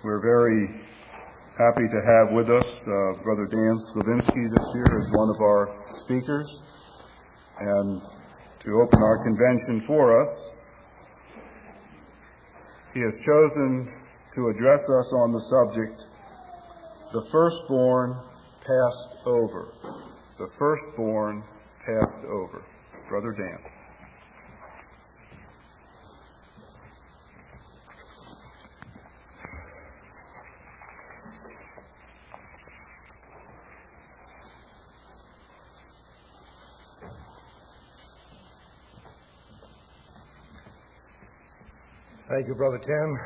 We're very happy to have with us Brother Dan Slavinsky this year as one of our speakers. And to open our convention for us, he has chosen to address us on the subject, The Firstborn Passed Over. The Firstborn Passed Over. Brother Dan. Thank you, Brother Tim.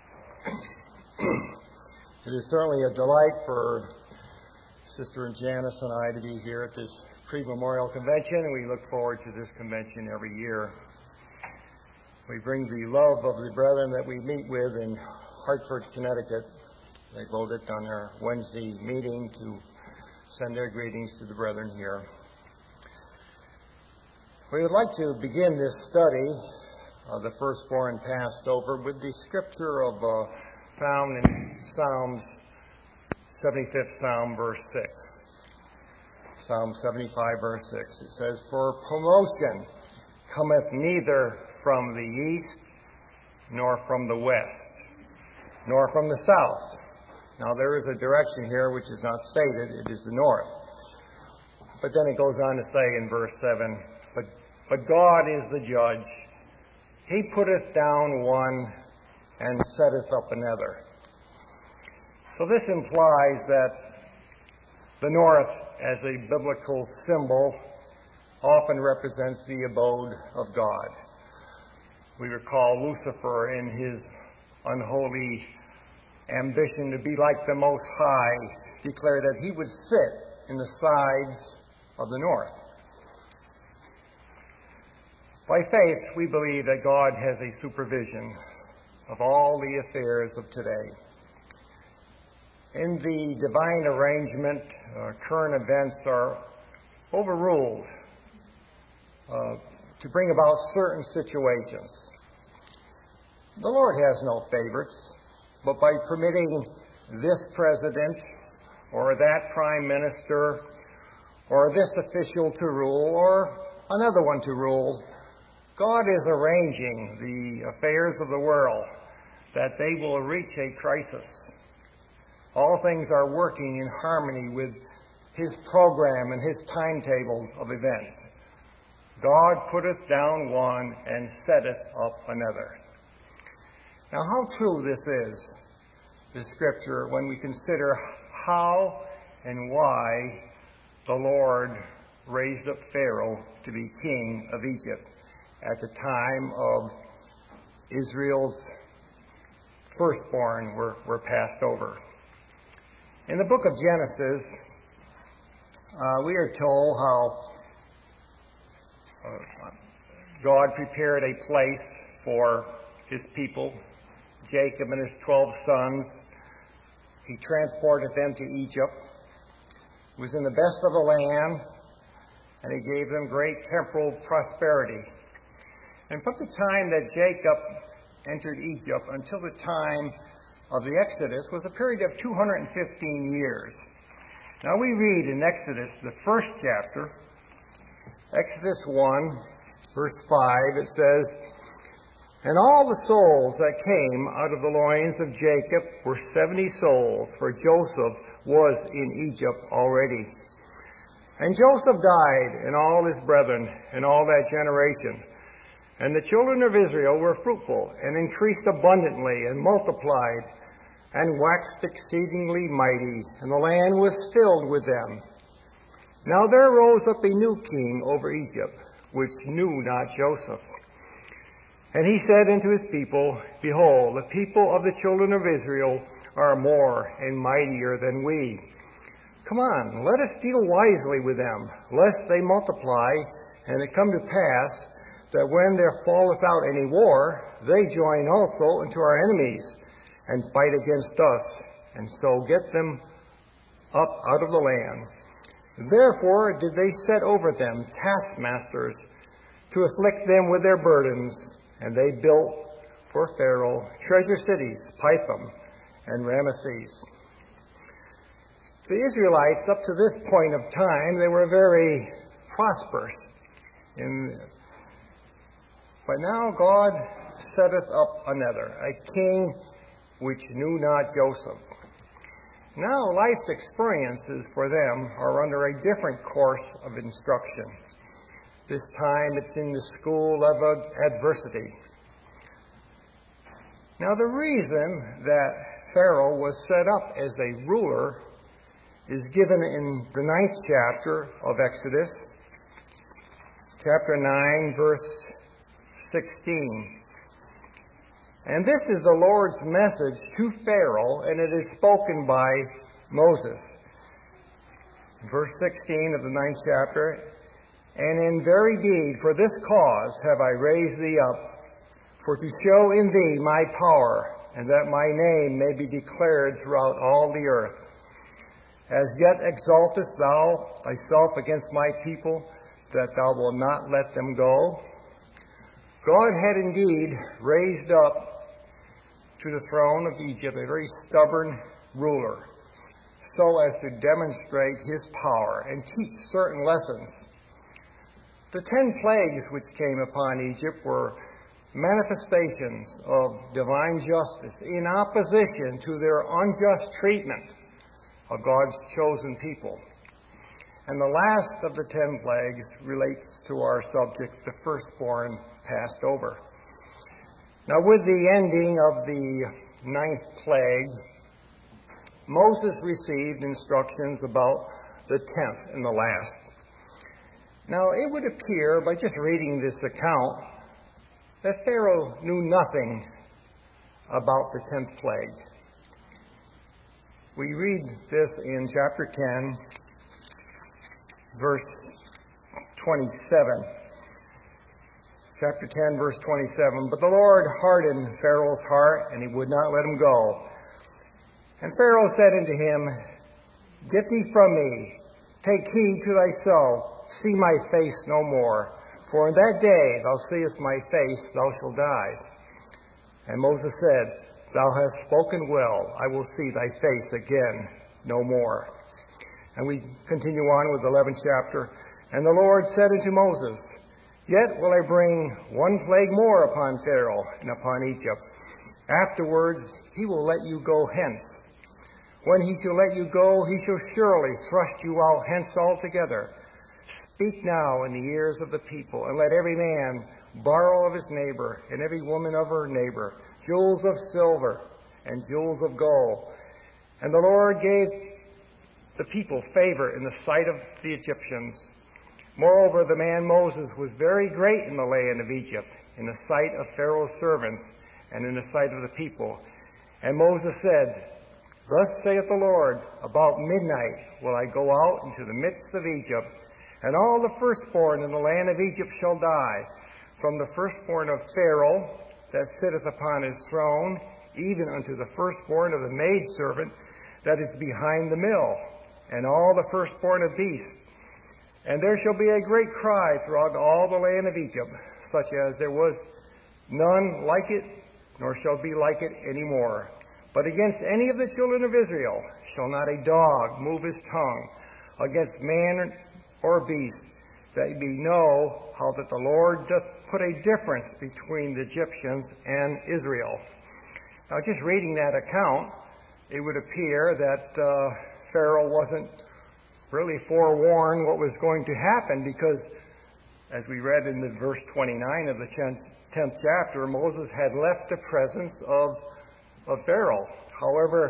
It is certainly a delight for Sister Janice and I to be here at this pre-memorial convention, and we look forward to this convention every year. We bring the love of the brethren that we meet with in Hartford, Connecticut. They voted on their Wednesday meeting to send their greetings to the brethren here. We would like to begin this study the firstborn passed over with the scripture found in Psalms 75th Psalm, verse 6. Psalm 75, verse 6. It says, "For promotion cometh neither from the east, nor from the west, nor from the south." Now there is a direction here which is not stated. It is the north. But then it goes on to say in verse 7, But God is the judge. He putteth down one and setteth up another. So this implies that the north, as a biblical symbol, often represents the abode of God. We recall Lucifer in his unholy ambition to be like the Most High, declared that he would sit in the sides of the north. By faith, we believe that God has a supervision of all the affairs of today. In the divine arrangement, current events are overruled to bring about certain situations. The Lord has no favorites, but by permitting this president or that prime minister or this official to rule or another one to rule, God is arranging the affairs of the world that they will reach a crisis. All things are working in harmony with His program and His timetable of events. God putteth down one and setteth up another. Now, how true this scripture, when we consider how and why the Lord raised up Pharaoh to be king of Egypt at the time of Israel's firstborn were passed over. In the book of Genesis, we are told how God prepared a place for His people, Jacob and his 12 sons. He transported them to Egypt. He was in the best of the land, and He gave them great temporal prosperity. And from the time that Jacob entered Egypt until the time of the Exodus was a period of 215 years. Now we read in Exodus, the first chapter, Exodus 1, verse 5, it says, "And all the souls that came out of the loins of Jacob were 70 souls, for Joseph was in Egypt already. And Joseph died, and all his brethren, and all that generation. And the children of Israel were fruitful, and increased abundantly, and multiplied, and waxed exceedingly mighty, and the land was filled with them. Now there rose up a new king over Egypt, which knew not Joseph. And he said unto his people, Behold, the people of the children of Israel are more and mightier than we. Come on, let us deal wisely with them, lest they multiply, and it come to pass that when there falleth out any war, they join also unto our enemies, and fight against us, and so get them up out of the land. Therefore did they set over them taskmasters to afflict them with their burdens, and they built for Pharaoh treasure cities, Pithom, and Ramesses. The Israelites, up to this point of time, they were very prosperous. But now God setteth up another, a king which knew not Joseph. Now life's experiences for them are under a different course of instruction. This time it's in the school of adversity. Now the reason that Pharaoh was set up as a ruler is given in the 9th chapter of Exodus, chapter 9, verse 16. And this is the Lord's message to Pharaoh, and it is spoken by Moses. Verse 16 of the 9th chapter, "And in very deed for this cause have I raised thee up, for to show in thee my power, and that my name may be declared throughout all the earth. As yet exaltest thou thyself against my people, that thou wilt not let them go." God had indeed raised up to the throne of Egypt a very stubborn ruler, so as to demonstrate his power and teach certain lessons. The 10 plagues which came upon Egypt were manifestations of divine justice in opposition to their unjust treatment of God's chosen people. And the last of the 10 plagues relates to our subject, the firstborn passed over. Now, with the ending of the 9th plague, Moses received instructions about the 10th and the last. Now, it would appear, by just reading this account, that Pharaoh knew nothing about the 10th plague. We read this in chapter 10, verse 27. Chapter 10, verse 27. "But the Lord hardened Pharaoh's heart, and he would not let him go. And Pharaoh said unto him, Get thee from me, take heed to thyself, see my face no more. For in that day thou seest my face, thou shalt die. And Moses said, Thou hast spoken well, I will see thy face again no more." And we continue on with the 11th chapter. "And the Lord said unto Moses, Yet will I bring one plague more upon Pharaoh and upon Egypt. Afterwards he will let you go hence. When he shall let you go, he shall surely thrust you out hence altogether. Speak now in the ears of the people, and let every man borrow of his neighbor, and every woman of her neighbor, jewels of silver and jewels of gold. And the Lord gave the people favor in the sight of the Egyptians. Moreover, the man Moses was very great in the land of Egypt, in the sight of Pharaoh's servants, and in the sight of the people. And Moses said, Thus saith the Lord, About midnight will I go out into the midst of Egypt, and all the firstborn in the land of Egypt shall die, from the firstborn of Pharaoh that sitteth upon his throne, even unto the firstborn of the maidservant that is behind the mill, and all the firstborn of beasts. And there shall be a great cry throughout all the land of Egypt, such as there was none like it, nor shall be like it any more. But against any of the children of Israel shall not a dog move his tongue against man or beast, that ye know how that the Lord doth put a difference between the Egyptians and Israel." Now, just reading that account, it would appear that Pharaoh wasn't really forewarned what was going to happen, because, as we read in the verse 29 of the 10th chapter, Moses had left the presence of Pharaoh. However,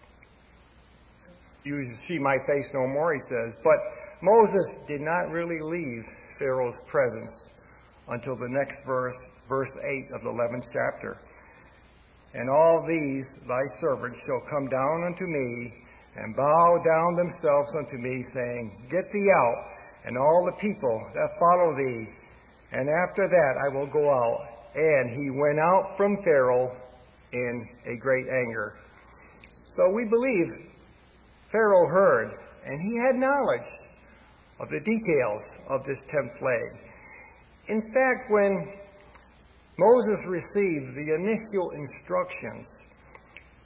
you see my face no more, he says. But Moses did not really leave Pharaoh's presence until the next verse, verse 8 of the 11th chapter. "And all these thy servants shall come down unto me, and bow down themselves unto me, saying, Get thee out, and all the people that follow thee. And after that I will go out. And he went out from Pharaoh in a great anger." So we believe Pharaoh heard, and he had knowledge of the details of this 10th plague. In fact, when Moses received the initial instructions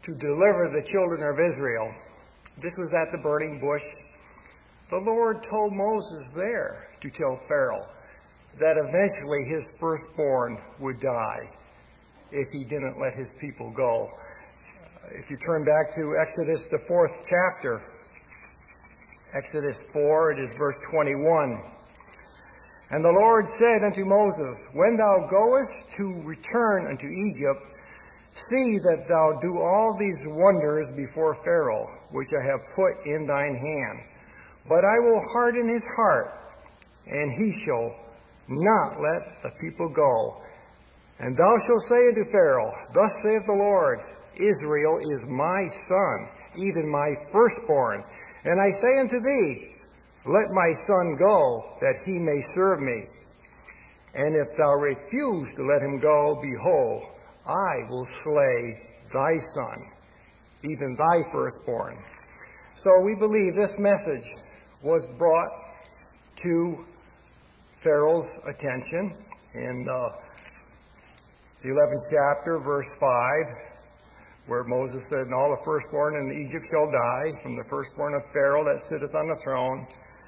to deliver the children of Israel. This was at the burning bush. The Lord told Moses there to tell Pharaoh that eventually his firstborn would die if he didn't let his people go. If you turn back to Exodus, the 4th chapter, Exodus 4, it is verse 21. And the Lord said unto Moses, When thou goest to return unto Egypt, see that thou do all these wonders before Pharaoh, which I have put in thine hand. But I will harden his heart, and he shall not let the people go. And thou shalt say unto Pharaoh, Thus saith the Lord, Israel is my son, even my firstborn. And I say unto thee, Let my son go, that he may serve me. And if thou refuse to let him go, behold, I will slay thy son, even thy firstborn. So we believe this message was brought to Pharaoh's attention in the 11th chapter, verse 5, where Moses said, And all the firstborn in Egypt shall die, from the firstborn of Pharaoh that sitteth on the throne.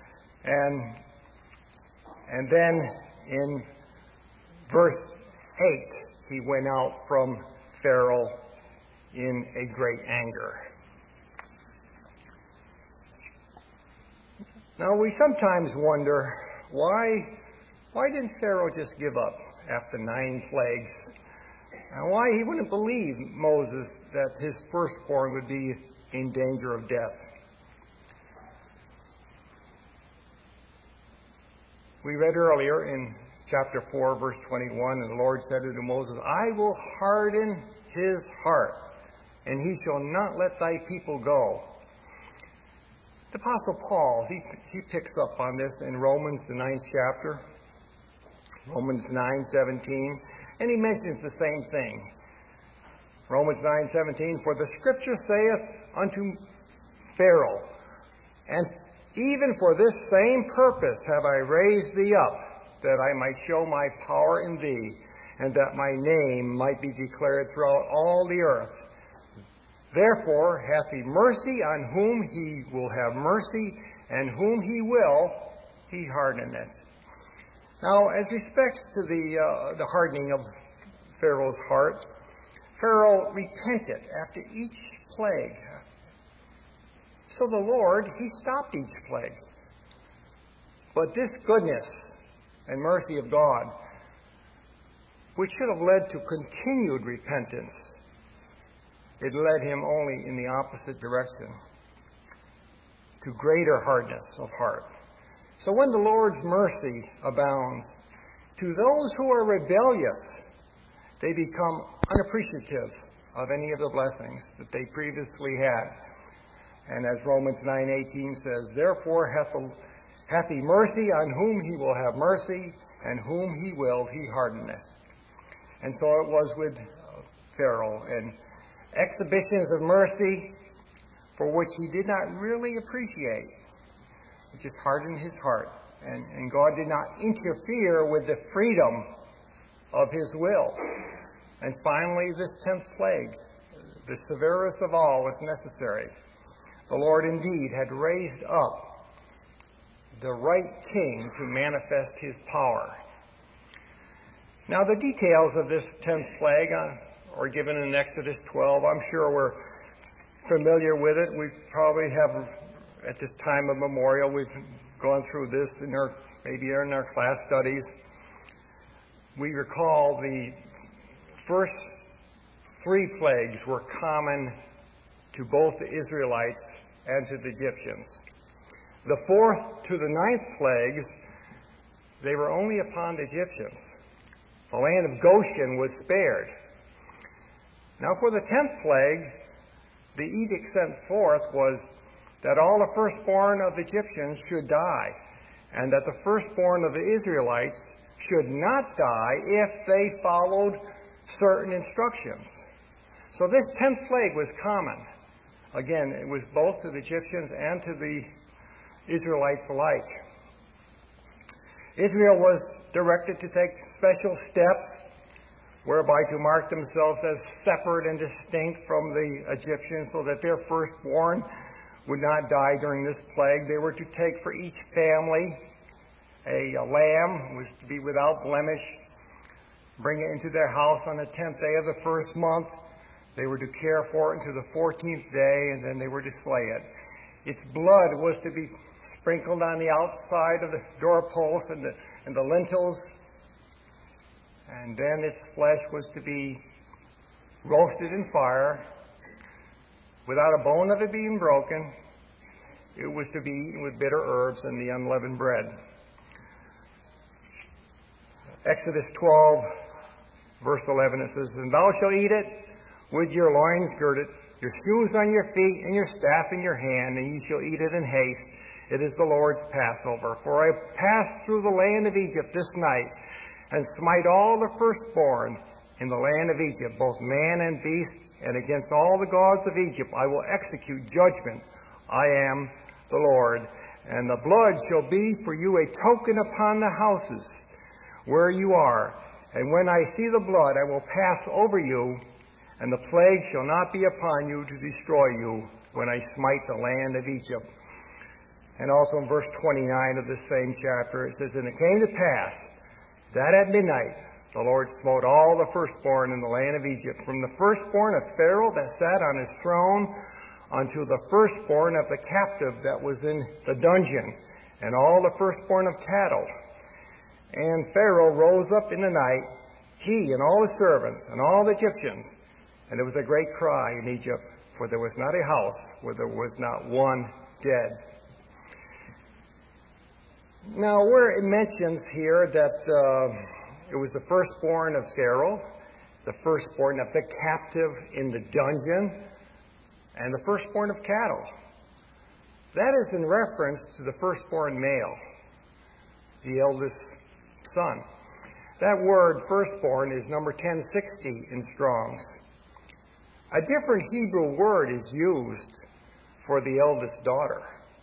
And then in verse 8, he went out from Pharaoh in a great anger. Now we sometimes wonder, why didn't Pharaoh just give up after 9 plagues? And why he wouldn't believe Moses that his firstborn would be in danger of death? We read earlier in chapter 4, verse 21, and the Lord said unto Moses, I will harden his heart, and he shall not let thy people go. The Apostle Paul, he picks up on this in Romans, the 9th chapter, Romans 9:17, and he mentions the same thing. Romans 9:17, For the Scripture saith unto Pharaoh, And even for this same purpose have I raised thee up, that I might show my power in thee, and that my name might be declared throughout all the earth. Therefore hath he mercy on whom he will have mercy, and whom he will, he hardeneth. Now, as respects to the hardening of Pharaoh's heart, Pharaoh repented after each plague. So the Lord, he stopped each plague. But this goodness and mercy of God, which should have led to continued repentance, it led him only in the opposite direction, to greater hardness of heart. So when the Lord's mercy abounds, to those who are rebellious, they become unappreciative of any of the blessings that they previously had. And as Romans 9:18 says, Therefore hath he mercy on whom he will have mercy, and whom he will he hardeneth. And so it was with Pharaoh. And exhibitions of mercy for which he did not really appreciate, it just hardened his heart. And God did not interfere with the freedom of his will. And finally, this 10th plague, the severest of all, was necessary. The Lord indeed had raised up the right king to manifest his power. Now, the details of this 10th plague are given in Exodus 12. I'm sure we're familiar with it. We probably have, at this time of memorial, we've gone through this maybe in our class studies. We recall the first 3 plagues were common to both the Israelites and to the Egyptians. The 4th to the 9th plagues, they were only upon the Egyptians. The land of Goshen was spared. Now for the 10th plague, the edict sent forth was that all the firstborn of the Egyptians should die, and that the firstborn of the Israelites should not die if they followed certain instructions. So this 10th plague was common. Again, it was both to the Egyptians and to the Israelites alike. Israel was directed to take special steps whereby to mark themselves as separate and distinct from the Egyptians, so that their firstborn would not die during this plague. They were to take for each family a lamb, was to be without blemish, bring it into their house on the 10th day of the first month. They were to care for it until the 14th day, and then they were to slay it. Its blood was to be sprinkled on the outside of the doorposts and the lintels, and then its flesh was to be roasted in fire without a bone of it being broken. It was to be eaten with bitter herbs and the unleavened bread. Exodus 12, verse 11, it says, "And thou shalt eat it with your loins girded, your shoes on your feet, and your staff in your hand, and ye shall eat it in haste. It is the Lord's Passover. For I passed through the land of Egypt this night, and smite all the firstborn in the land of Egypt, both man and beast, and against all the gods of Egypt I will execute judgment. I am the Lord. And the blood shall be for you a token upon the houses where you are. And when I see the blood, I will pass over you, and the plague shall not be upon you to destroy you when I smite the land of Egypt." And also in verse 29 of this same chapter, it says, "And it came to pass that at midnight the Lord smote all the firstborn in the land of Egypt, from the firstborn of Pharaoh that sat on his throne unto the firstborn of the captive that was in the dungeon, and all the firstborn of cattle. And Pharaoh rose up in the night, he and all his servants and all the Egyptians, and there was a great cry in Egypt, for there was not a house where there was not one dead." Now, where it mentions here that it was the firstborn of Pharaoh, the firstborn of the captive in the dungeon, and the firstborn of cattle, that is in reference to the firstborn male, the eldest son. That word firstborn is number 1060 in Strong's. A different Hebrew word is used for the eldest daughter.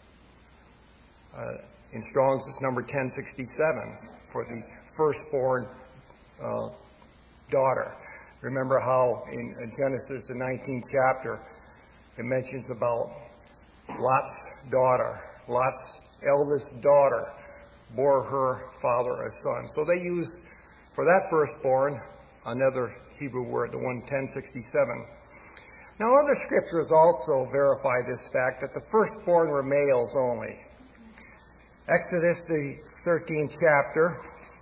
In Strong's, it's number 1067 for the firstborn daughter. Remember how in Genesis, the 19th chapter, it mentions about Lot's daughter. Lot's eldest daughter bore her father a son. So they use, for that firstborn, another Hebrew word, the one 1067. Now, other scriptures also verify this fact that the firstborn were males only. Exodus, the 13th chapter,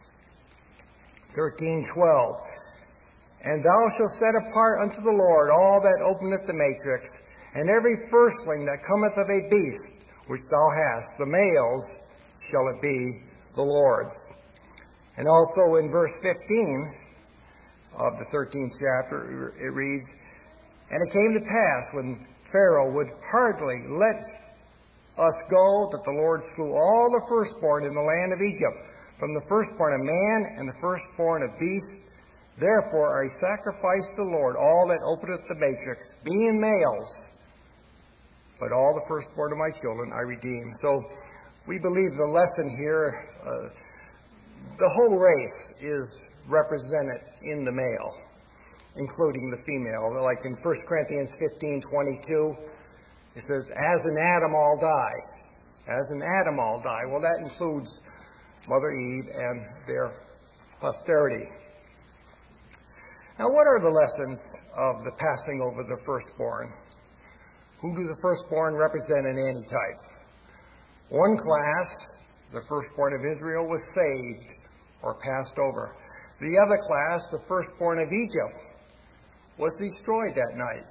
13:12. "And thou shalt set apart unto the Lord all that openeth the matrix, and every firstling that cometh of a beast which thou hast, the males shall it be the Lord's." And also in verse 15 of the 13th chapter, it reads, "And it came to pass, when Pharaoh would hardly let us go, that the Lord slew all the firstborn in the land of Egypt, from the firstborn of man and the firstborn of beast. Therefore I sacrificed to the Lord all that openeth the matrix, being males, but all the firstborn of my children I redeemed." So we believe the lesson here, the whole race is represented in the male, including the female. Like in 1 Corinthians 15:22, it says, "As in Adam all die." As in Adam all die. Well, that includes Mother Eve and their posterity. Now, what are the lessons of the passing over the firstborn? Who do the firstborn represent in any type? One class, the firstborn of Israel, was saved or passed over. The other class, the firstborn of Egypt, was destroyed that night.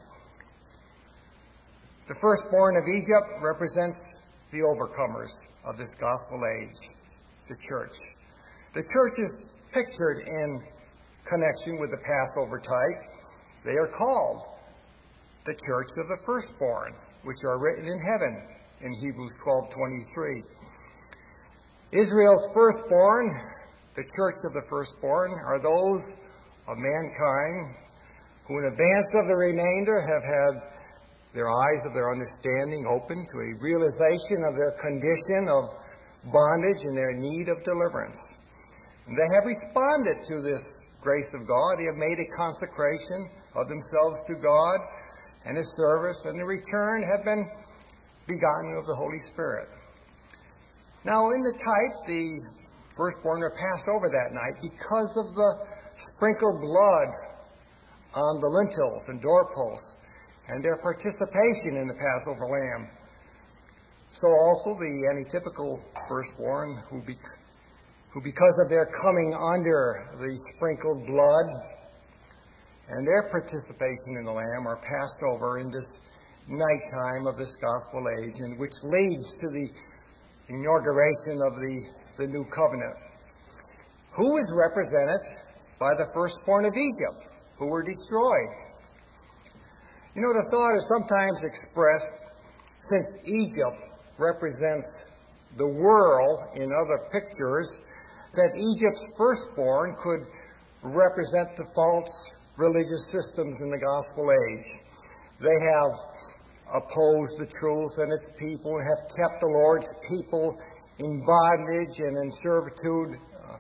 The firstborn of Egypt represents the overcomers of this gospel age, the church. The church is pictured in connection with the Passover type. They are called the church of the firstborn, which are written in heaven in Hebrews 12:23. Israel's firstborn, the church of the firstborn, are those of mankind who in advance of the remainder have had their eyes of their understanding open to a realization of their condition of bondage and their need of deliverance. And they have responded to this grace of God. They have made a consecration of themselves to God and His service, and in return have been begotten of the Holy Spirit. Now, in the type, the firstborn are passed over that night because of the sprinkled blood on the lintels and doorposts and their participation in the Passover lamb. So also the antitypical firstborn who because of their coming under the sprinkled blood and their participation in the lamb are passed over in this nighttime of this gospel age, and which leads to the inauguration of the new covenant. Who is represented by the firstborn of Egypt, who were destroyed? You know, the thought is sometimes expressed, since Egypt represents the world in other pictures, that Egypt's firstborn could represent the false religious systems in the gospel age. They have opposed the truth and its people, and have kept the Lord's people in bondage and in servitude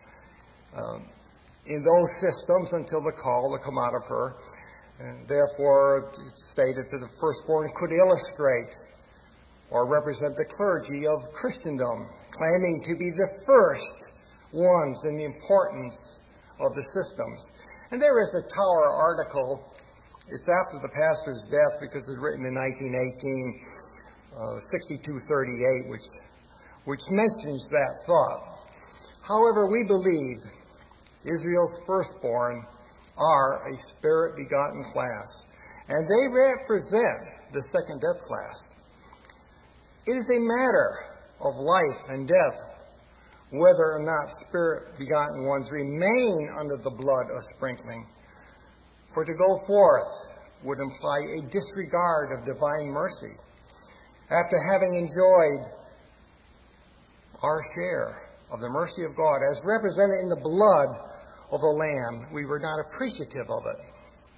in those systems until the call to come out of her. And therefore, it's stated that the firstborn could illustrate or represent the clergy of Christendom, claiming to be the first ones in the importance of the systems. And there is a Tower article. It's after the pastor's death because it's written in 1918, 6238, which mentions that thought. However, we believe Israel's firstborn are a spirit-begotten class, and they represent the second death class. It is a matter of life and death whether or not spirit-begotten ones remain under the blood of sprinkling. For to go forth would imply a disregard of divine mercy. After having enjoyed our share of the mercy of God as represented in the blood of the Lamb, we were not appreciative of it.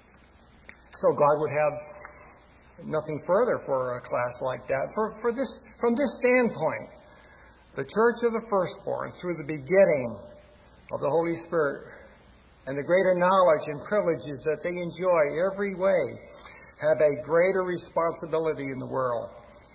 So God would have nothing further for a class like that. From this standpoint, the Church of the Firstborn, through the begetting of the Holy Spirit and the greater knowledge and privileges that they enjoy every way, have a greater responsibility in the world.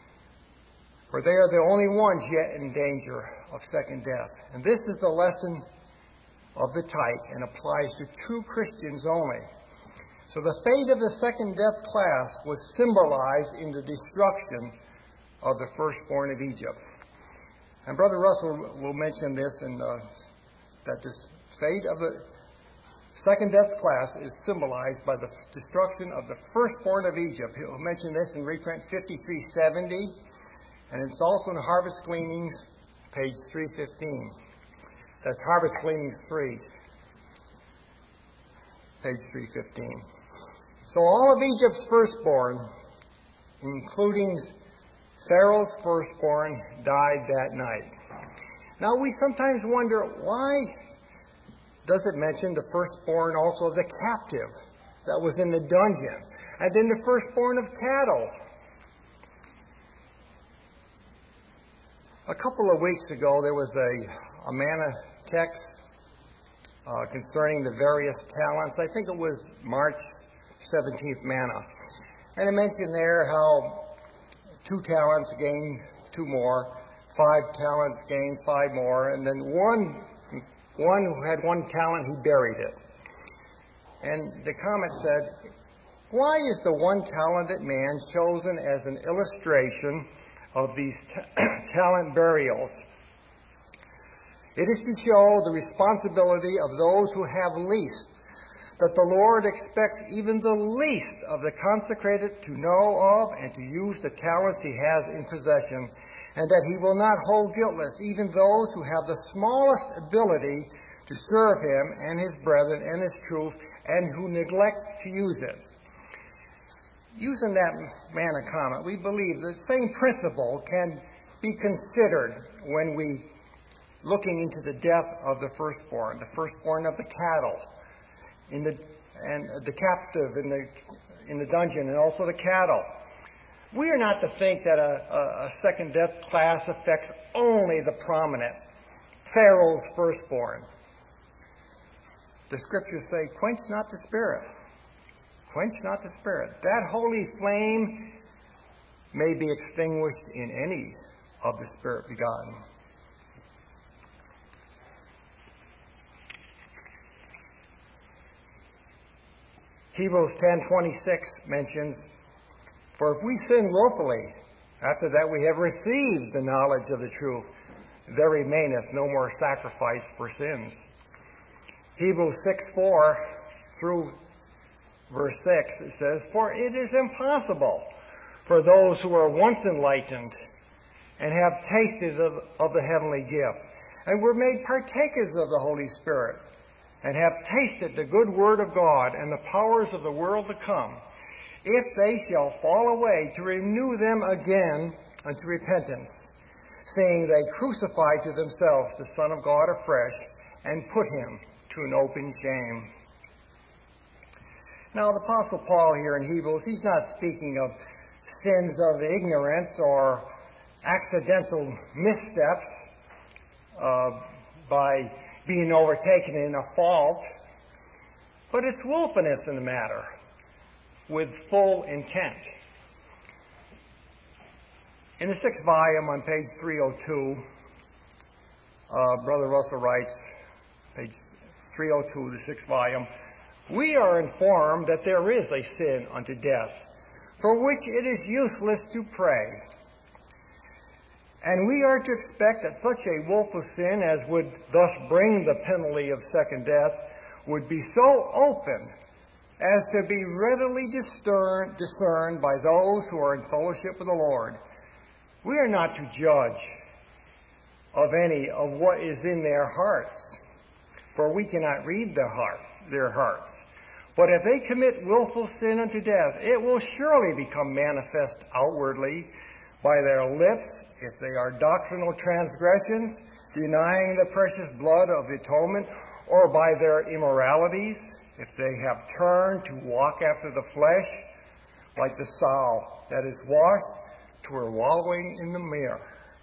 For they are the only ones yet in danger of second death. And this is the lesson of the type and applies to true Christians only. So the fate of the second death class was symbolized in the destruction of the firstborn of Egypt. And Brother Russell will mention this, that this fate of the second death class is symbolized by the destruction of the firstborn of Egypt. He'll mention this in reprint 5370, and it's also in Harvest Gleanings, page 315. That's Harvest Gleanings 3, page 315. So all of Egypt's firstborn, including Pharaoh's firstborn, died that night. Now we sometimes wonder, why does it mention the firstborn also of the captive that was in the dungeon, and then the firstborn of cattle? A couple of weeks ago, there was a manna text concerning the various talents. I think it was March 17th manna. And it mentioned there how 2 talents gained 2 more, 5 talents gained 5 more, and then one who had 1 talent, he buried it. And the comment said, why is the 1-talented man chosen as an illustration of these talent burials? It is to show the responsibility of those who have least, that the Lord expects even the least of the consecrated to know of and to use the talents he has in possession, and that he will not hold guiltless even those who have the smallest ability to serve him and his brethren and his truth, and who neglect to use it. Using that manna comment, we believe the same principle can be considered when we looking into the death of the firstborn of the cattle, and the captive in the dungeon, and also the cattle. We are not to think that a second death class affects only the prominent, Pharaoh's firstborn. the Scriptures say, quench not the Spirit. Quench not the Spirit. That holy flame may be extinguished in any of the Spirit begotten. Hebrews 10:26 mentions, for if we sin willfully, after that we have received the knowledge of the truth, there remaineth no more sacrifice for sins. Hebrews 6:4 through verse 6, it says, for it is impossible for those who are once enlightened and have tasted of the heavenly gift, and were made partakers of the Holy Spirit, and have tasted the good word of God and the powers of the world to come, if they shall fall away, to renew them again unto repentance, seeing they crucify to themselves the Son of God afresh, and put him to an open shame. Now, the Apostle Paul here in Hebrews, he's not speaking of sins of ignorance or accidental missteps by being overtaken in a fault, but it's willfulness in the matter, with full intent. In the 6th volume on page 302, Brother Russell writes, page 302, the 6th volume, we are informed that there is a sin unto death, for which it is useless to pray. And we are to expect that such a willful sin as would thus bring the penalty of second death would be so open as to be readily discerned by those who are in fellowship with the Lord. We are not to judge of any of what is in their hearts, for we cannot read their hearts. But if they commit willful sin unto death, it will surely become manifest outwardly by their lips, if they are doctrinal transgressions, denying the precious blood of the atonement, or by their immoralities, if they have turned to walk after the flesh, like the sow that is washed to her wallowing in the mire.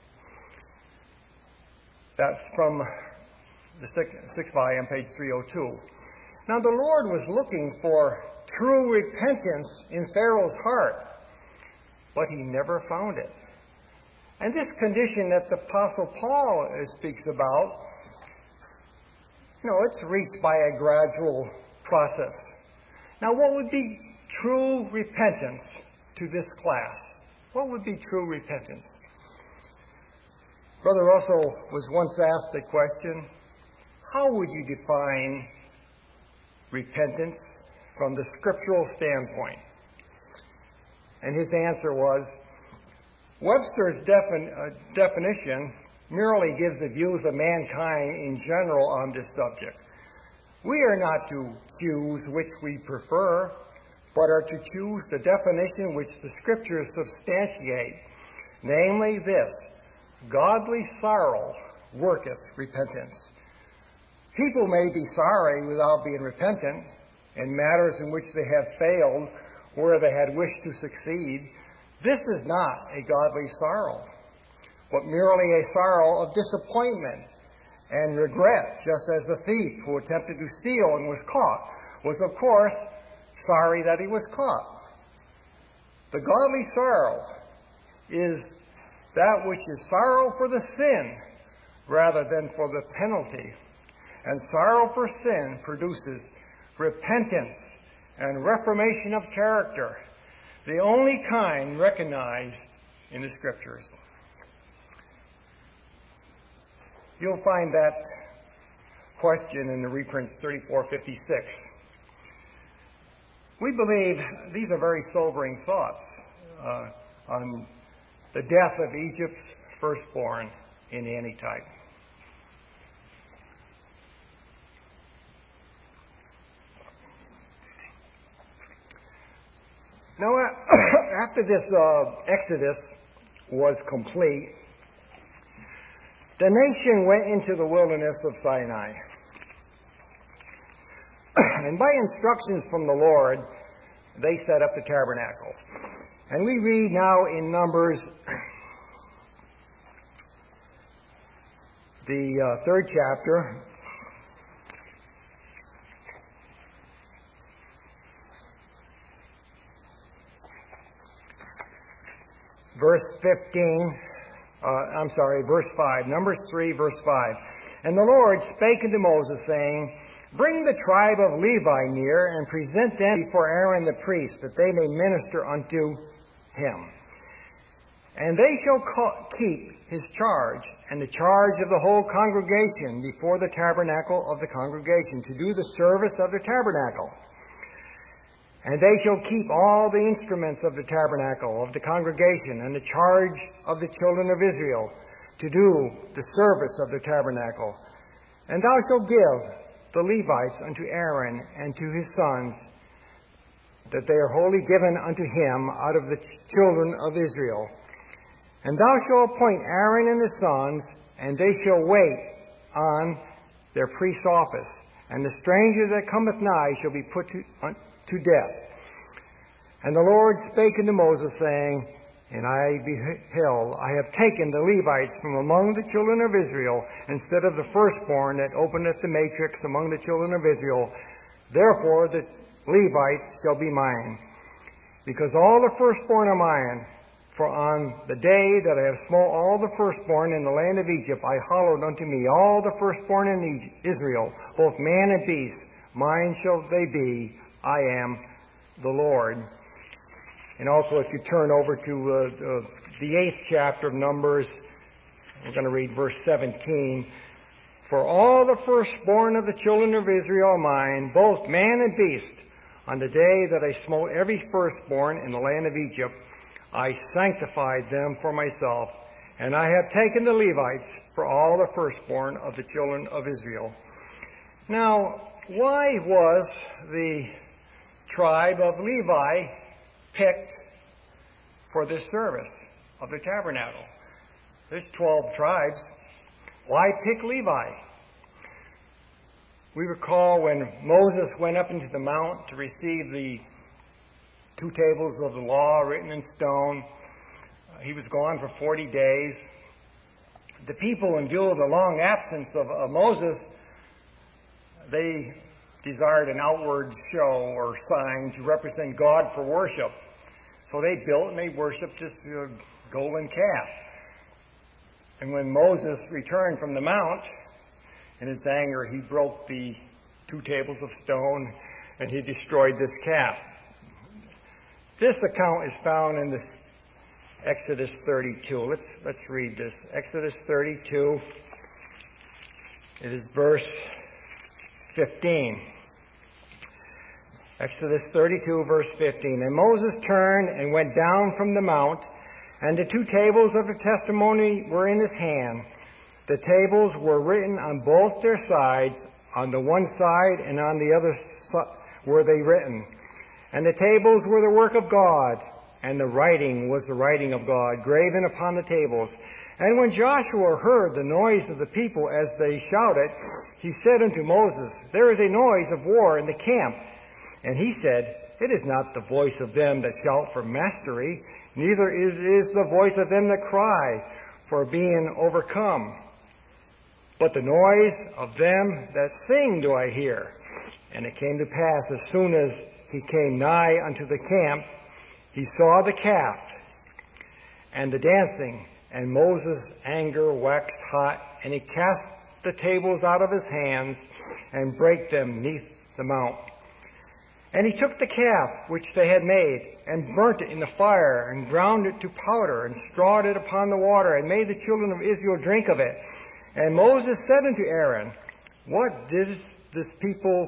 That's from the 6th volume, page 302. Now, the Lord was looking for true repentance in Pharaoh's heart, but he never found it. And this condition that the Apostle Paul speaks about, it's reached by a gradual process. Now, what would be true repentance to this class? What would be true repentance? Brother Russell was once asked a question, how would you define repentance from the scriptural standpoint? And his answer was, Webster's definition merely gives the views of mankind in general on this subject. We are not to choose which we prefer, but are to choose the definition which the Scriptures substantiate, namely this: godly sorrow worketh repentance. People may be sorry without being repentant in matters in which they have failed, where they had wished to succeed. This is not a godly sorrow, but merely a sorrow of disappointment and regret, just as the thief who attempted to steal and was caught was, of course, sorry that he was caught. The godly sorrow is that which is sorrow for the sin rather than for the penalty. And sorrow for sin produces repentance and reformation of character, the only kind recognized in the Scriptures. You'll find that question in the reprints 3456. We believe these are very sobering thoughts on the death of Egypt's firstborn in antitype. Now, after this Exodus was complete, the nation went into the wilderness of Sinai. And by instructions from the Lord, they set up the tabernacle. And we read now in Numbers, the 3rd chapter, verse 5. Numbers 3, verse 5. And the Lord spake unto Moses, saying, Bring the tribe of Levi near, and present them before Aaron the priest, that they may minister unto him. And they shall keep his charge, and the charge of the whole congregation before the tabernacle of the congregation, to do the service of the tabernacle. And they shall keep all the instruments of the tabernacle of the congregation, and the charge of the children of Israel, to do the service of the tabernacle. And thou shalt give the Levites unto Aaron and to his sons, that they are wholly given unto him out of the children of Israel. And thou shalt appoint Aaron and his sons, and they shall wait on their priest's office. And the stranger that cometh nigh shall be put to death. And the Lord spake unto Moses, saying, And I beheld, I have taken the Levites from among the children of Israel, instead of the firstborn that openeth the matrix among the children of Israel. Therefore the Levites shall be mine, because all the firstborn are mine. For on the day that I have smote all the firstborn in the land of Egypt, I hallowed unto me all the firstborn in Israel, both man and beast. Mine shall they be. I am the Lord. And also, if you turn over to the 8th chapter of Numbers, we're going to read verse 17. For all the firstborn of the children of Israel are mine, both man and beast. On the day that I smote every firstborn in the land of Egypt, I sanctified them for myself, and I have taken the Levites for all the firstborn of the children of Israel. Now, why was the tribe of Levi picked for this service of the tabernacle? There's 12 tribes. Why pick Levi? We recall when Moses went up into the mount to receive the 2 tables of the law written in stone. He was gone for 40 days. The people, in view of the long absence of Moses, they desired an outward show or sign to represent God for worship. So they built and they worshipped this golden calf. And when Moses returned from the mount, in his anger, he broke the 2 tables of stone and he destroyed this calf. This account is found in this Exodus 32. Let's read this. Exodus 32. It is verse 15. Exodus 32, verse 15. And Moses turned and went down from the mount, and the 2 tables of the testimony were in his hand. The tables were written on both their sides, on the one side and on the other were they written. And the tables were the work of God, and the writing was the writing of God, graven upon the tables. And when Joshua heard the noise of the people as they shouted, he said unto Moses, There is a noise of war in the camp. And he said, It is not the voice of them that shout for mastery, neither is the voice of them that cry for being overcome. But the noise of them that sing do I hear. And it came to pass, as soon as he came nigh unto the camp, he saw the calf and the dancing, and Moses' anger waxed hot, and he cast the tables out of his hands and brake them neath the mount. And he took the calf which they had made, and burnt it in the fire, and ground it to powder, and strawed it upon the water, and made the children of Israel drink of it. And Moses said unto Aaron, What did this people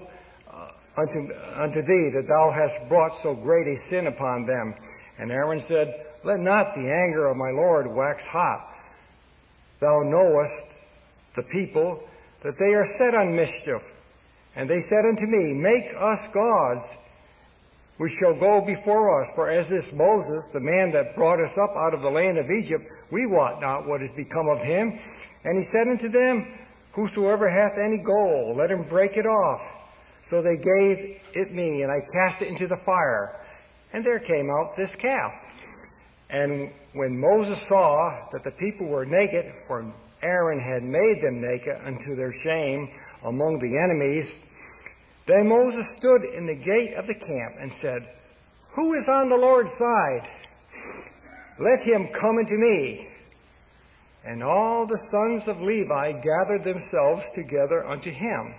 unto thee, that thou hast brought so great a sin upon them? And Aaron said, Let not the anger of my Lord wax hot. Thou knowest the people, that they are set on mischief. And they said unto me, Make us gods, which shall go before us. For as this Moses, the man that brought us up out of the land of Egypt, we wot not what is become of him. And he said unto them, Whosoever hath any gold, let him break it off. So they gave it me, and I cast it into the fire. And there came out this calf. And when Moses saw that the people were naked, for Aaron had made them naked unto their shame among the enemies, then Moses stood in the gate of the camp and said, Who is on the Lord's side? let him come unto me. And all the sons of Levi gathered themselves together unto him.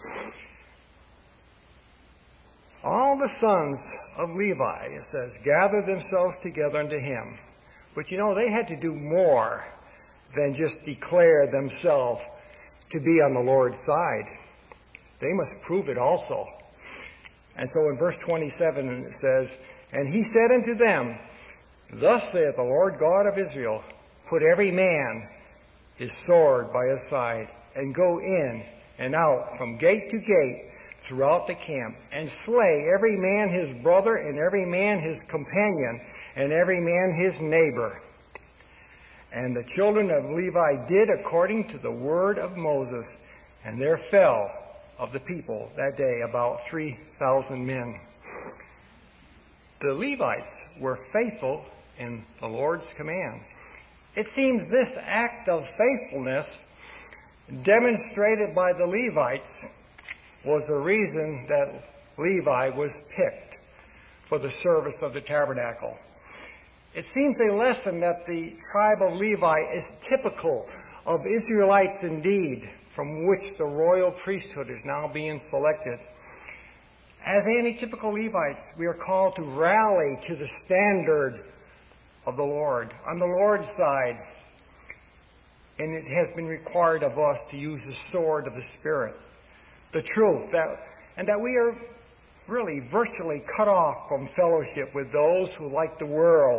All the sons of Levi, it says, gathered themselves together unto him. But you know, they had to do more than just declare themselves to be on the Lord's side. They must prove it also. And so in verse 27 it says, And he said unto them, Thus saith the Lord God of Israel, Put every man his sword by his side, and go in and out from gate to gate throughout the camp, and slay every man his brother, and every man his companion, and every man his neighbor. And the children of Levi did according to the word of Moses, and there fell of the people that day about 3,000 men. The Levites were faithful in the Lord's command. It seems this act of faithfulness demonstrated by the Levites was the reason that Levi was picked for the service of the tabernacle. It seems a lesson that the tribe of Levi is typical of Israelites indeed, from which the royal priesthood is now being selected. As atypical Levites, we are called to rally to the standard of the Lord, on the Lord's side. And it has been required of us to use the sword of the Spirit, the truth, and that we are really virtually cut off from fellowship with those who, like the world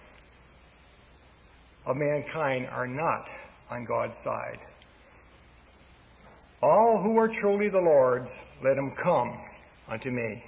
of mankind, are not on God's side. All who are truly the Lord's, let him come unto me.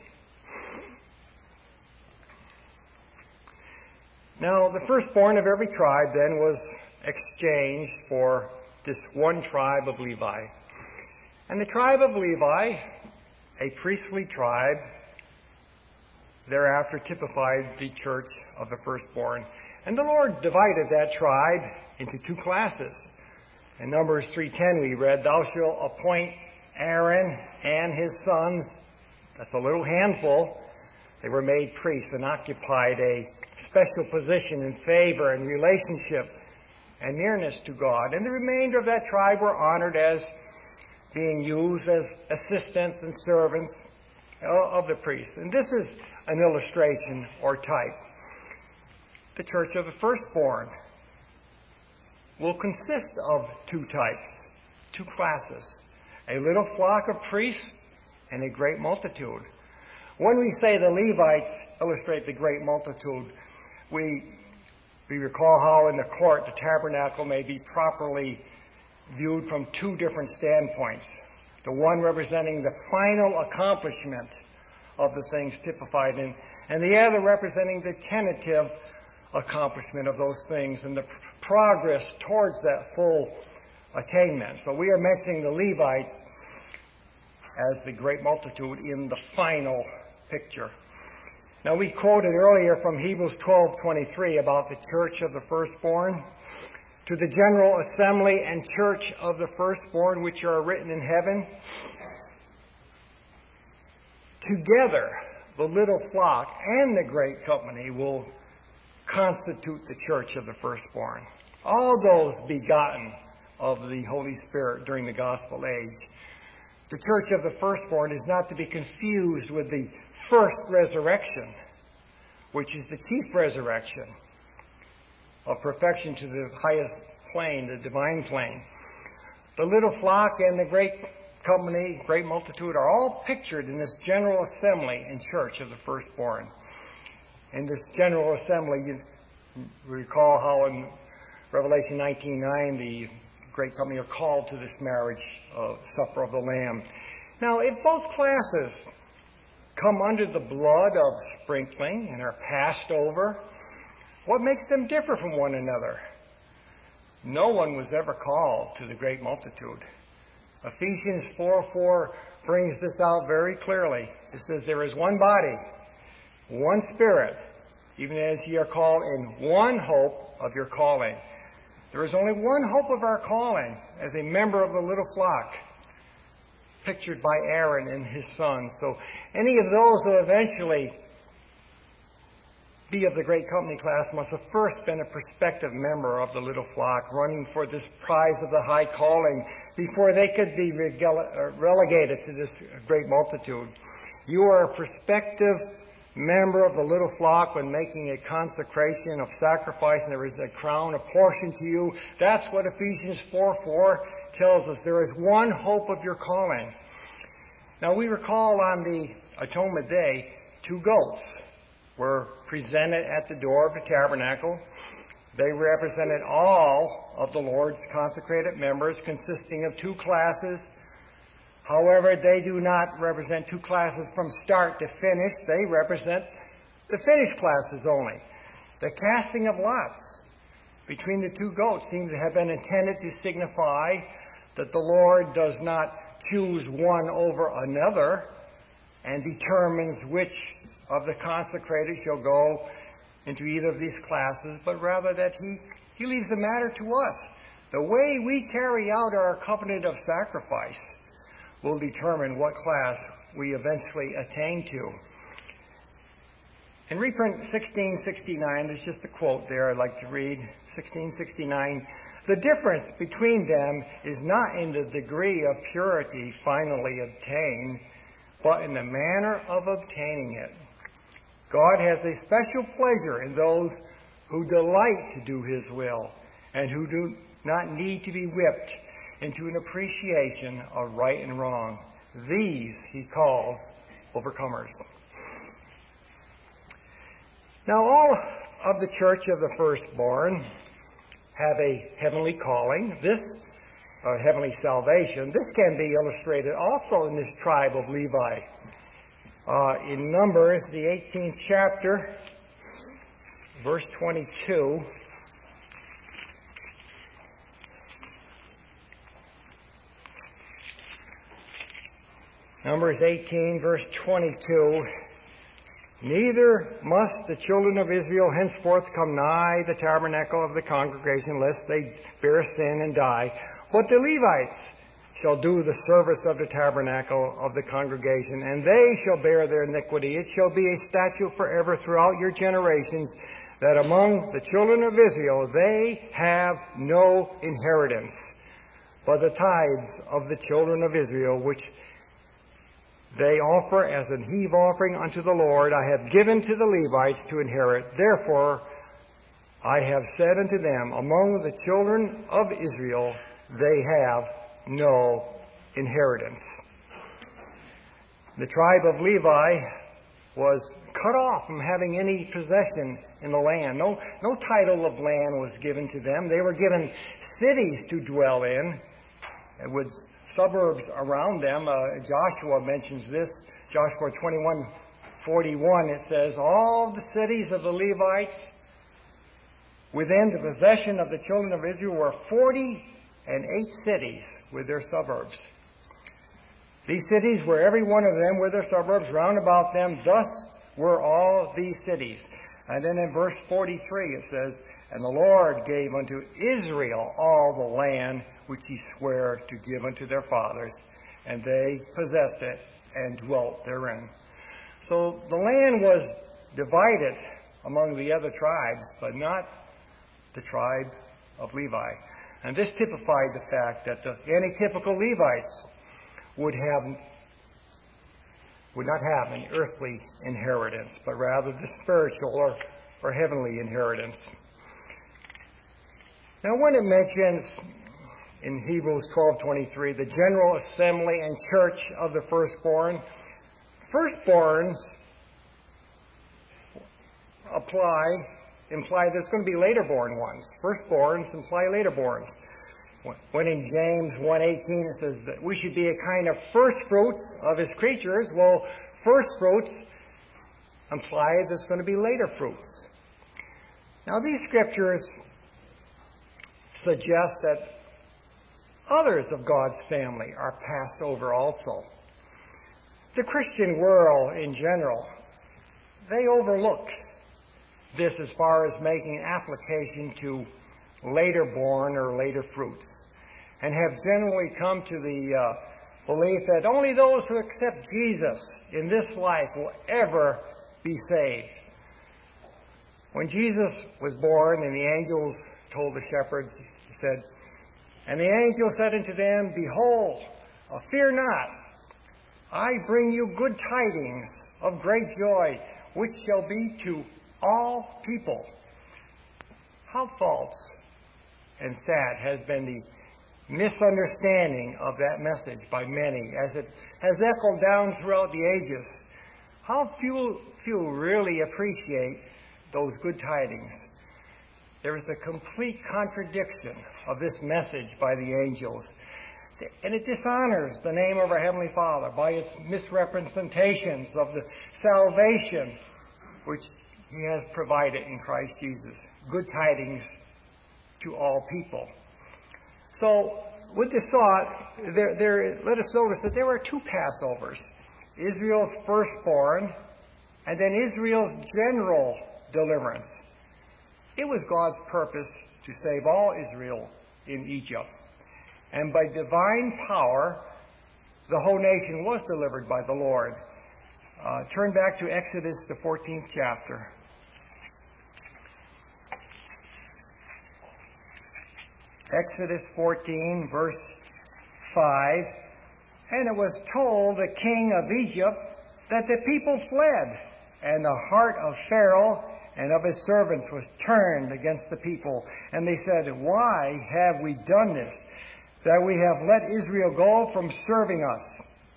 Now, the firstborn of every tribe then was exchanged for this one tribe of Levi. And the tribe of Levi, a priestly tribe, thereafter typified the church of the firstborn. And the Lord divided that tribe into two classes. In Numbers 3:10 we read, Thou shalt appoint Aaron and his sons. That's a little handful. They were made priests and occupied a special position in favor and relationship and nearness to God. And the remainder of that tribe were honored as being used as assistants and servants of the priests. And this is an illustration or type. The church of the firstborn will consist of two types, two classes, a little flock of priests and a great multitude. When we say the Levites illustrate the great multitude, we recall how in the court the tabernacle may be properly viewed from two different standpoints. The one representing the final accomplishment of the things typified in, and the other representing the tentative accomplishment of those things and the progress towards that full attainment. So we are mentioning the Levites as the great multitude in the final picture. Now, we quoted earlier from Hebrews 12:23 about the church of the firstborn. To the general assembly and church of the firstborn which are written in heaven, together the little flock and the great company will constitute the church of the firstborn. All those begotten of the Holy Spirit during the gospel age. The church of the firstborn is not to be confused with the first resurrection, which is the chief resurrection of perfection to the highest plane, the divine plane. The little flock and the great company, great multitude, are all pictured in this general assembly and church of the firstborn. In this general assembly, you recall how in Revelation 19:9 the great company are called to this marriage supper of the Lamb. Now, if both classes come under the blood of sprinkling and are passed over, what makes them differ from one another? No one was ever called to the great multitude. Ephesians 4:4 brings this out very clearly. It says, There is one body, one Spirit, even as ye are called in one hope of your calling. There is only one hope of our calling as a member of the little flock, pictured by Aaron and his sons. So any of those who eventually be of the great company class must have first been a prospective member of the little flock, running for this prize of the high calling before they could be relegated to this great multitude. You are a prospective member of the little flock when making a consecration of sacrifice, and there is a crown apportioned to you. That's what Ephesians 4:4 tells us. There is one hope of your calling. Now, we recall on the Atonement Day, 2 goats were presented at the door of the tabernacle. They represented all of the Lord's consecrated members, consisting of 2 classes. However, they do not represent 2 classes from start to finish. They represent the finished classes only. The casting of lots between the 2 goats seems to have been intended to signify that the Lord does not choose one over another and determines which of the consecrated shall go into either of these classes, but rather that He leaves the matter to us. The way we carry out our covenant of sacrifice will determine what class we eventually attain to. In reprint 1669, there's just a quote there I'd like to read. 1669, the difference between them is not in the degree of purity finally obtained, but in the manner of obtaining it. God has a special pleasure in those who delight to do His will and who do not need to be whipped into an appreciation of right and wrong. These He calls overcomers. Now, all of the church of the firstborn have a heavenly calling, heavenly salvation. This can be illustrated also in this tribe of Levi. In Numbers, the 18th chapter, verse 22, Numbers 18, verse 22, neither must the children of Israel henceforth come nigh the tabernacle of the congregation, lest they bear sin and die. But the Levites shall do the service of the tabernacle of the congregation, and they shall bear their iniquity. It shall be a statute forever throughout your generations, that among the children of Israel they have no inheritance, but the tithes of the children of Israel, which they offer as an heave offering unto the Lord, I have given to the Levites to inherit. Therefore I have said unto them, among the children of Israel they have no inheritance. The tribe of Levi was cut off from having any possession in the land. No title of land was given to them. They were given cities to dwell in, with suburbs around them. Joshua mentions this. Joshua 21:41, it says, all the cities of the Levites within the possession of the children of Israel were 48 cities with their suburbs. These cities were every one of them with their suburbs round about them. Thus were all these cities. And then in verse 43 it says, and the Lord gave unto Israel all the land which He sware to give unto their fathers, and they possessed it and dwelt therein. So the land was divided among the other tribes, but not the tribe of Levi. And this typified the fact that the antitypical Levites would not have an earthly inheritance, but rather the spiritual or heavenly inheritance. Now, when it mentions in Hebrews 12:23 the general assembly and church of the firstborn, firstborns imply there's going to be later-born ones. Firstborns imply later-borns. When in James 1:18 it says that we should be a kind of firstfruits of His creatures, well, firstfruits imply there's going to be later fruits. Now, these scriptures suggest that others of God's family are passed over also. The Christian world in general, they overlook this as far as making application to later born or later fruits, and have generally come to the belief that only those who accept Jesus in this life will ever be saved. When Jesus was born and the angels told the shepherds, he said, "And the angel said unto them, Behold, fear not, I bring you good tidings of great joy, which shall be to all people." How false and sad has been the misunderstanding of that message by many as it has echoed down throughout the ages. How few really appreciate those good tidings. There is a complete contradiction of this message by the angels, and it dishonors the name of our Heavenly Father by its misrepresentations of the salvation which He has provided in Christ Jesus. Good tidings to all people. So, with this thought, let us notice that there were two Passovers. Israel's firstborn, and then Israel's general deliverance. It was God's purpose to save all Israel in Egypt. And by divine power, the whole nation was delivered by the Lord. Turn back to Exodus, the 14th chapter. Exodus 14, verse 5. "And it was told the king of Egypt that the people fled, and the heart of Pharaoh and of his servants was turned against the people. And they said, Why have we done this, that we have let Israel go from serving us?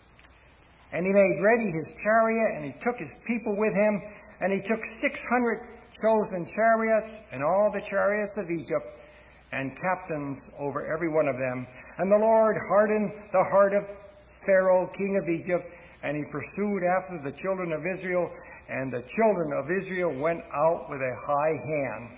And he made ready his chariot, and he took his people with him, and he took 600 chosen chariots, and all the chariots of Egypt, and captains over every one of them. And the Lord hardened the heart of Pharaoh, king of Egypt, and he pursued after the children of Israel, and the children of Israel went out with a high hand."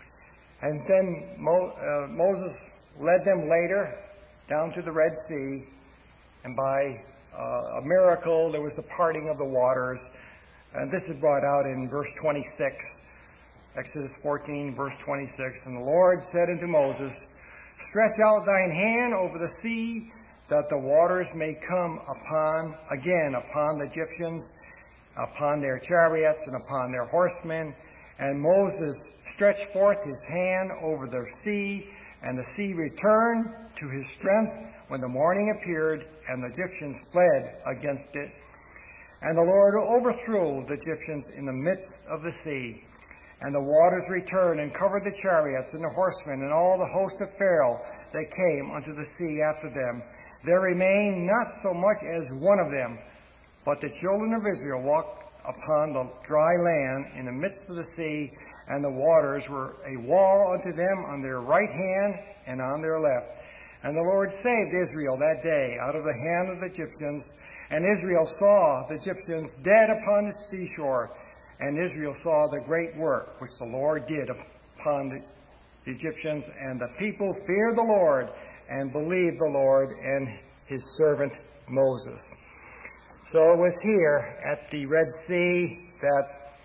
And then Moses led them later down to the Red Sea, and by a miracle there was the parting of the waters. And this is brought out in verse 26. Exodus 14, verse 26. "And the Lord said unto Moses, Stretch out thine hand over the sea, that the waters may come upon the Egyptians, upon their chariots, and upon their horsemen. And Moses stretched forth his hand over the sea, and the sea returned to his strength when the morning appeared, and the Egyptians fled against it. And the Lord overthrew the Egyptians in the midst of the sea. And the waters returned and covered the chariots and the horsemen and all the host of Pharaoh that came unto the sea after them. There remained not so much as one of them, but the children of Israel walked upon the dry land in the midst of the sea, and the waters were a wall unto them on their right hand and on their left. And the Lord saved Israel that day out of the hand of the Egyptians. And Israel saw the Egyptians dead upon the seashore. And Israel saw the great work which the Lord did upon the Egyptians. And the people feared the Lord and believed the Lord and his servant Moses." So it was here at the Red Sea that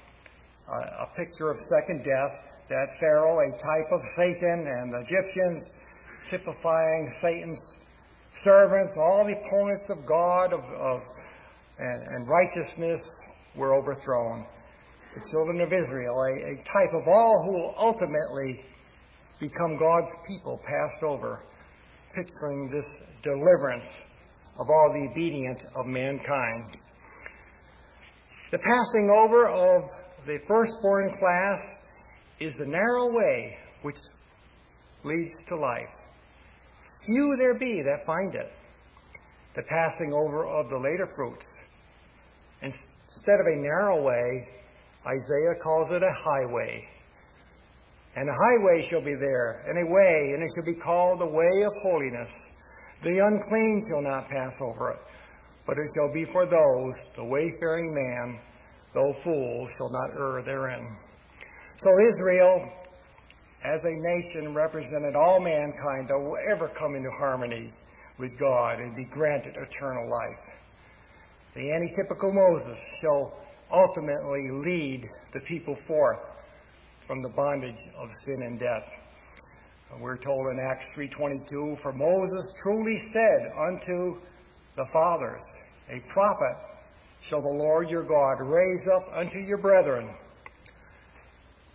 a picture of second death, that Pharaoh, a type of Satan, and the Egyptians, typifying Satan's servants, all the opponents of God and righteousness, were overthrown. The children of Israel, a type of all who will ultimately become God's people, passed over, picturing this deliverance of all the obedient of mankind. The passing over of the firstborn class is the narrow way which leads to life. Few there be that find it. The passing over of the later fruits, instead of a narrow way, Isaiah calls it a highway. And a highway shall be there, and a way, and it shall be called the way of holiness. The unclean shall not pass over it, but it shall be for those, the wayfaring man, though fool, shall not err therein. So Israel, as a nation, represented all mankind that will ever come into harmony with God and be granted eternal life. The antitypical Moses shall ultimately lead the people forth from the bondage of sin and death. We're told in Acts 3:22, "For Moses truly said unto the fathers, A prophet shall the Lord your God raise up unto your brethren."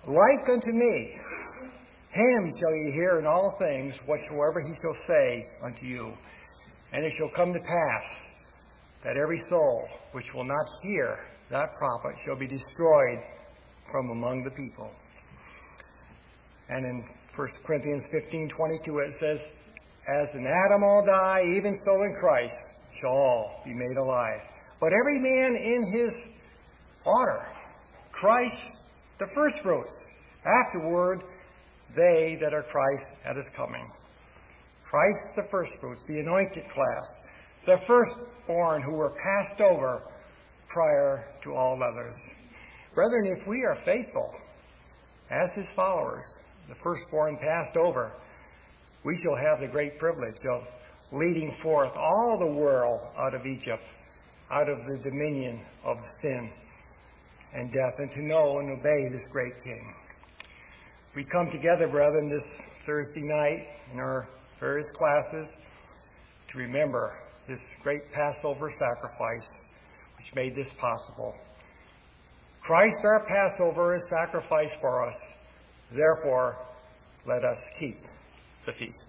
like unto me. Him shall ye hear in all things whatsoever he shall say unto you. And it shall come to pass that every soul which will not hear that prophet shall be destroyed from among the people. And in 1 Corinthians 15:22 it says, as in Adam all die, even so in Christ shall all be made alive. But every man in his order. Christ the firstfruits. Afterward, they that are Christ at his coming. Christ the firstfruits, the anointed class, the firstborn who were passed over prior to all others. Brethren, if we are faithful as his followers, the firstborn passed over, we shall have the great privilege of leading forth all the world out of Egypt, out of the dominion of sin and death, and to know and obey this great King. We come together, brethren, this Thursday night in our various classes to remember this great Passover sacrifice which made this possible. Christ, our Passover, is sacrificed for us. Therefore, let us keep the feast.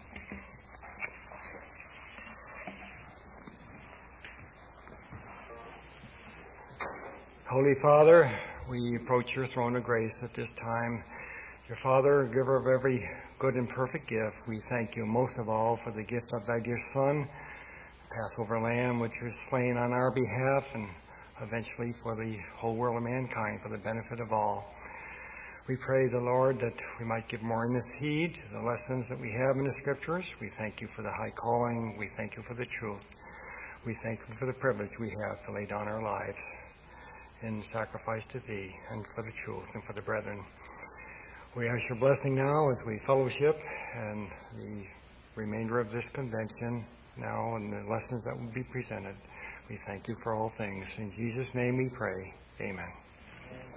Holy Father, we approach your throne of grace at this time. Your Father, giver of every good and perfect gift, we thank you most of all for the gift of thy dear Son, the Passover Lamb, which was slain on our behalf and eventually for the whole world of mankind, for the benefit of all. We pray, the Lord, that we might give more earnest heed to the lessons that we have in the Scriptures. We thank you for the high calling. We thank you for the truth. We thank you for the privilege we have to lay down our lives in sacrifice to thee and for the truth and for the brethren. We ask your blessing now as we fellowship and the remainder of this convention now and the lessons that will be presented. We thank you for all things. In Jesus' name we pray. Amen.